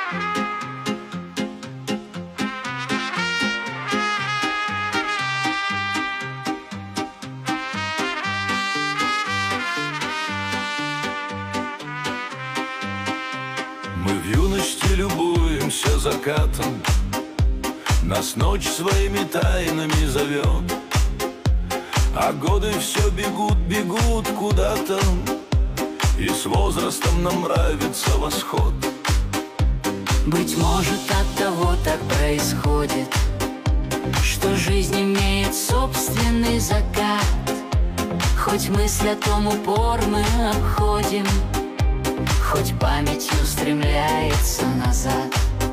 Мы в юности любуемся закатом, нас ночь своими тайнами зовет, а годы все бегут, бегут куда-то, и с возрастом нам нравится восход. Быть может, от того так происходит, что жизнь имеет собственный закат. Хоть мысль о том упор мы обходим, хоть памятью устремляется назад.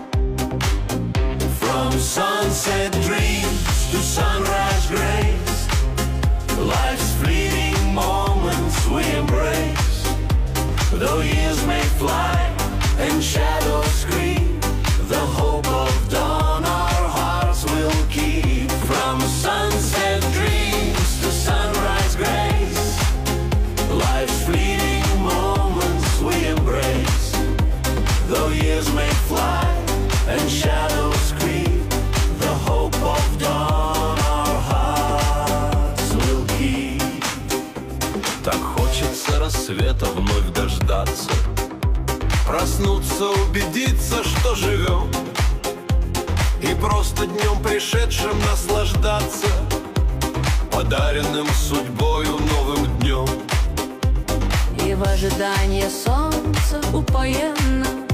From sunset dreams to sunrise grace, life's fleeting moments we embrace. Though years may fly and shadows creep, the hope of dawn our hearts will keep. From sunset dreams to sunrise grace, life's fleeting moments we embrace. Though years may fly and shadows creep, the hope of dawn our hearts will keep. Так хочется рассвета вновь дождаться, проснуться, убедиться, что живем, и просто днем пришедшим наслаждаться подаренным судьбою новым днем. И в ожидании солнца упоенно